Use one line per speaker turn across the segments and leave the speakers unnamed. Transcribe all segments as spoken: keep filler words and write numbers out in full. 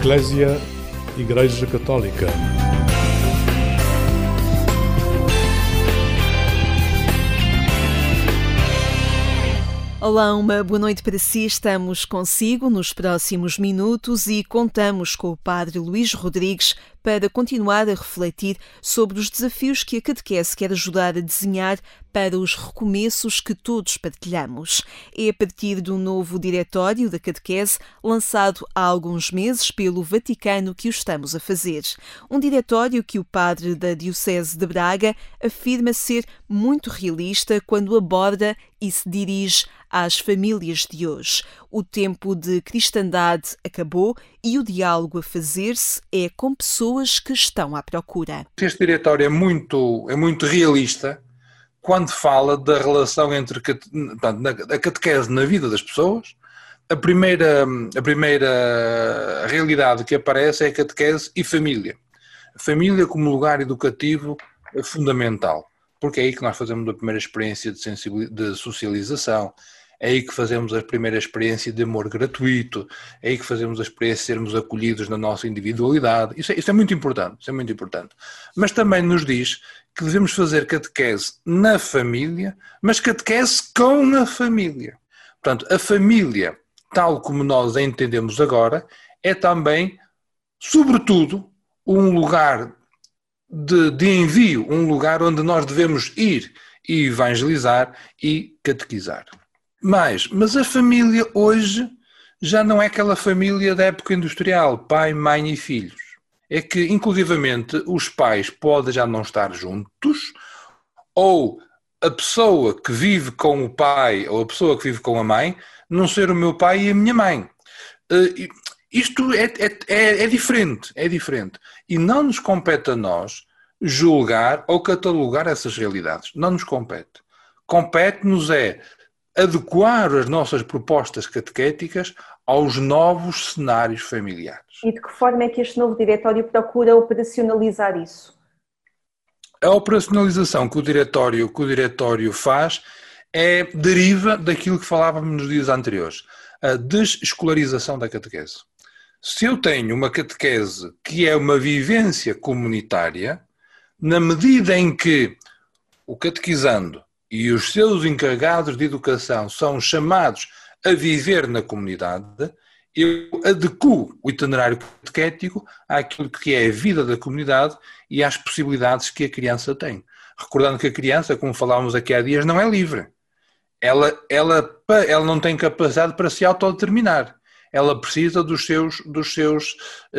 Eclésia, Igreja Católica.
Olá, uma boa noite para si. Estamos consigo nos próximos minutos e contamos com o Padre Luís Rodrigues para continuar a refletir sobre os desafios que a catequese quer ajudar a desenhar para os recomeços que todos partilhamos. É a partir do novo diretório da catequese, lançado há alguns meses pelo Vaticano, que o estamos a fazer. Um diretório que o padre da Diocese de Braga afirma ser muito realista quando aborda e se dirige às famílias de hoje. O tempo de cristandade acabou e o diálogo a fazer-se é com pessoas que estão à procura.
Este diretório é muito, é muito realista quando fala da relação entre a catequese na vida das pessoas. A primeira, a primeira realidade que aparece é a catequese e família. A família como lugar educativo é fundamental, porque é aí que nós fazemos a primeira experiência de, sensibilização, de socialização, é aí que fazemos a primeira experiência de amor gratuito, é aí que fazemos a experiência de sermos acolhidos na nossa individualidade. Isso é, isso é muito importante, isso é muito importante. Mas também nos diz que devemos fazer catequese na família, mas catequese com a família. Portanto, a família, tal como nós a entendemos agora, é também, sobretudo, um lugar de, de envio, um lugar onde nós devemos ir e evangelizar e catequizar. Mas, mas a família hoje já não é aquela família da época industrial, pai, mãe e filhos. É que, inclusivamente, os pais podem já não estar juntos, ou a pessoa que vive com o pai ou a pessoa que vive com a mãe não ser o meu pai e a minha mãe. Uh, isto é, é, é, é diferente, é diferente. E não nos compete a nós julgar ou catalogar essas realidades. Não nos compete. Compete-nos é adequar as nossas propostas catequéticas aos novos cenários familiares.
E de que forma é que este novo diretório procura operacionalizar isso?
A operacionalização que o diretório, que o diretório faz é, deriva daquilo que falávamos nos dias anteriores, a desescolarização da catequese. Se eu tenho uma catequese que é uma vivência comunitária, na medida em que o catequizando e os seus encarregados de educação são chamados a viver na comunidade, eu adequo o itinerário catequético àquilo que é a vida da comunidade e às possibilidades que a criança tem. Recordando que a criança, como falávamos aqui há dias, não é livre. Ela, ela, ela não tem capacidade para se autodeterminar. Ela precisa dos seus, dos seus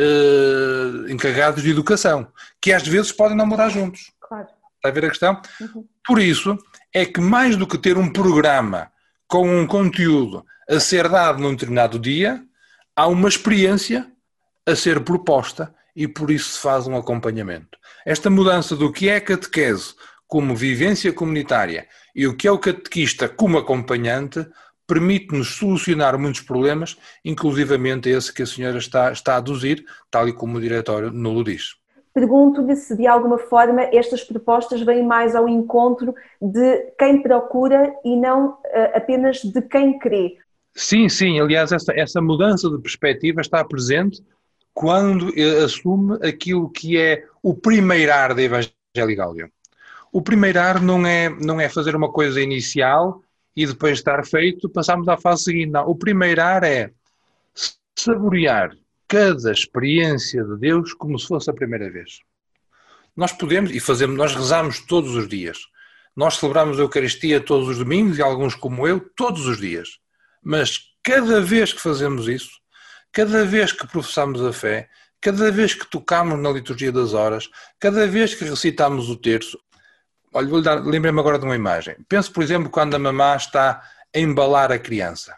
uh, encarregados de educação, que às vezes podem não morar juntos.
Claro.
Está a ver a questão?
Uhum.
Por isso é que mais do que ter um programa com um conteúdo a ser dado num determinado dia, há uma experiência a ser proposta e por isso se faz um acompanhamento. Esta mudança do que é a catequese como vivência comunitária e o que é o catequista como acompanhante permite-nos solucionar muitos problemas, inclusivamente esse que a senhora está, está a aduzir, tal e como o diretório nos diz.
Pergunto-lhe se de alguma forma estas propostas vêm mais ao encontro de quem procura e não uh, apenas de quem crê.
Sim, sim, aliás essa, essa mudança de perspectiva está presente quando assume aquilo que é o primeirar da Evangelii Gaudium. O primeirar não é, não é fazer uma coisa inicial e depois de estar feito passamos à fase seguinte. Não, o primeirar é saborear cada experiência de Deus como se fosse a primeira vez. Nós podemos, e fazemos, nós rezamos todos os dias. Nós celebramos a Eucaristia todos os domingos, e alguns como eu, todos os dias. Mas cada vez que fazemos isso, cada vez que professamos a fé, cada vez que tocamos na liturgia das horas, cada vez que recitamos o terço, olha, vou-lhe dar, lembrei-me agora de uma imagem. Penso, por exemplo, quando a mamã está a embalar a criança.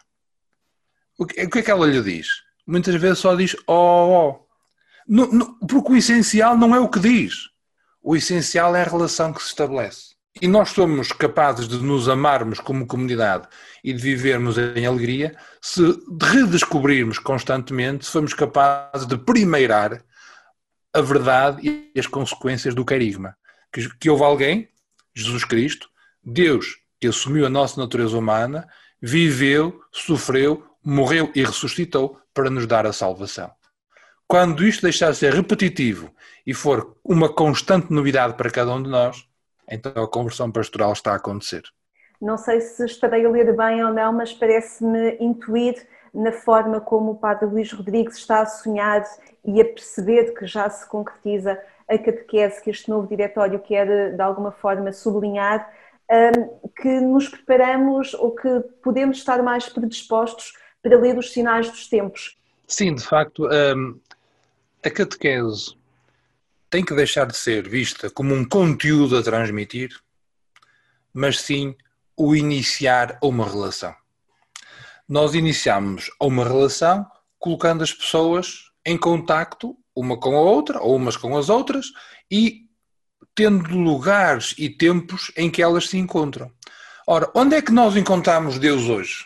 O que, o que é que ela lhe diz? Muitas vezes só diz oh, oh. No, no, porque o essencial não é o que diz. O essencial é a relação que se estabelece. E nós somos capazes de nos amarmos como comunidade e de vivermos em alegria se redescobrirmos constantemente, se formos capazes de primeirar a verdade e as consequências do carisma. Que, que houve alguém, Jesus Cristo, Deus, que assumiu a nossa natureza humana, viveu, sofreu, morreu e ressuscitou para nos dar a salvação. Quando isto deixar de ser repetitivo e for uma constante novidade para cada um de nós, então a conversão pastoral está a acontecer.
Não sei se estarei a ler bem ou não, mas parece-me intuir na forma como o Padre Luís Rodrigues está a sonhar e a perceber que já se concretiza a catequese que este novo diretório quer de alguma forma sublinhar, que nos preparamos ou que podemos estar mais predispostos para ler os sinais dos tempos.
Sim, de facto, a catequese tem que deixar de ser vista como um conteúdo a transmitir, mas sim o iniciar uma relação. Nós iniciamos uma relação colocando as pessoas em contacto uma com a outra, ou umas com as outras, e tendo lugares e tempos em que elas se encontram. Ora, onde é que nós encontramos Deus hoje?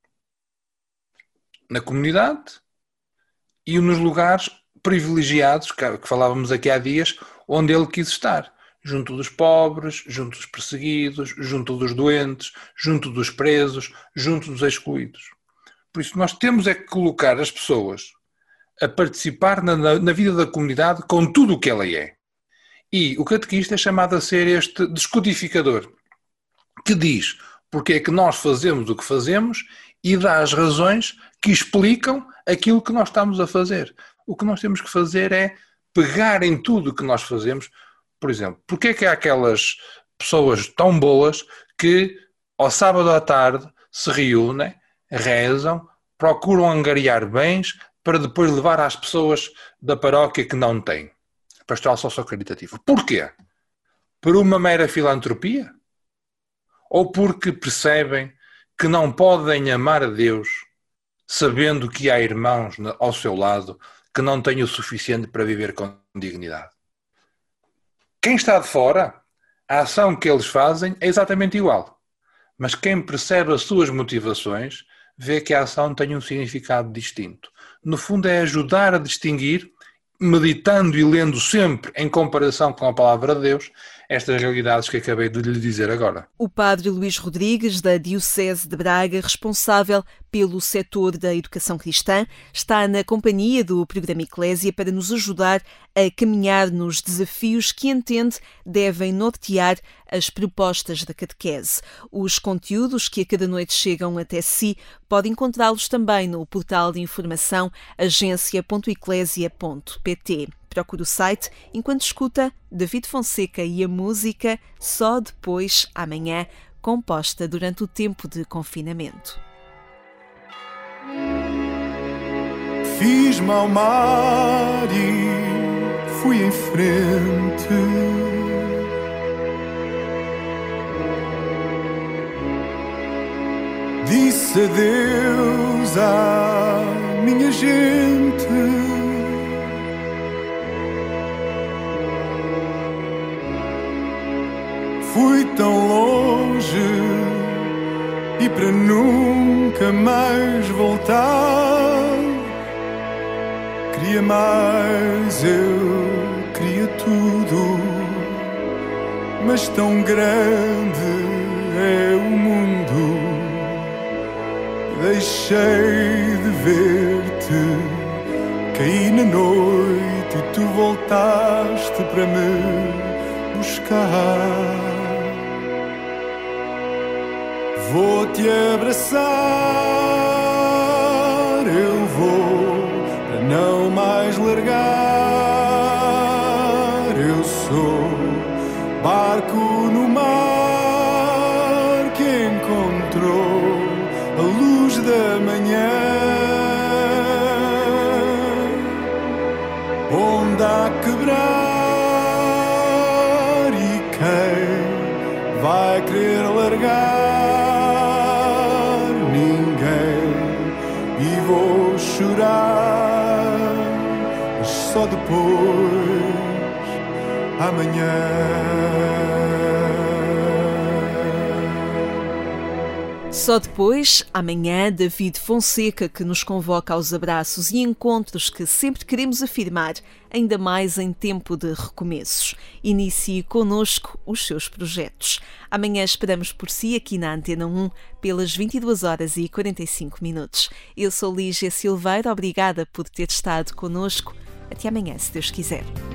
Na comunidade e nos lugares privilegiados, que falávamos aqui há dias, onde Ele quis estar. Junto dos pobres, junto dos perseguidos, junto dos doentes, junto dos presos, junto dos excluídos. Por isso nós temos é que colocar as pessoas a participar na, na, na vida da comunidade com tudo o que ela é. E o catequista é chamado a ser este descodificador, que diz porque é que nós fazemos o que fazemos e dá as razões que explicam aquilo que nós estamos a fazer. O que nós temos que fazer é pegar em tudo o que nós fazemos. Por exemplo, porque é que há aquelas pessoas tão boas que ao sábado à tarde se reúnem, rezam, procuram angariar bens para depois levar às pessoas da paróquia que não têm? Pastoral sociocaritativa. Porquê? Por uma mera filantropia? Ou porque percebem que não podem amar a Deus sabendo que há irmãos ao seu lado que não têm o suficiente para viver com dignidade? Quem está de fora, a ação que eles fazem é exatamente igual. Mas quem percebe as suas motivações vê que a ação tem um significado distinto. No fundo é ajudar a distinguir, meditando e lendo sempre em comparação com a palavra de Deus, estas realidades que acabei de lhe dizer agora.
O Padre Luís Rodrigues, da Diocese de Braga, responsável pelo setor da educação cristã, está na companhia do programa Eclésia para nos ajudar a caminhar nos desafios que entende devem nortear as propostas da catequese. Os conteúdos que a cada noite chegam até si pode encontrá-los também no portal de informação agência ponto eclésia ponto pt. Procure o site enquanto escuta David Fonseca e a música Só Depois, Amanhã, composta durante o tempo de confinamento.
Fiz-me ao mar e fui em frente. Disse adeus à minha gente. Fui tão longe e para nunca mais voltar. Queria mais, eu queria tudo, mas tão grande é o mundo. Deixei de ver-te, caí na noite e tu voltaste para me buscar. Vou-te abraçar, eu vou para não mais largar. Eu sou barco no mar que encontrou a luz da manhã. Onda a quebrar e quem vai querer largar? Chorar, mas só depois, amanhã.
Só depois, amanhã, David Fonseca, que nos convoca aos abraços e encontros que sempre queremos afirmar, ainda mais em tempo de recomeços. Inicie connosco os seus projetos. Amanhã esperamos por si aqui na Antena um, pelas vinte e duas horas e quarenta e cinco minutos. Eu sou Lígia Silveira, obrigada por ter estado connosco. Até amanhã, se Deus quiser.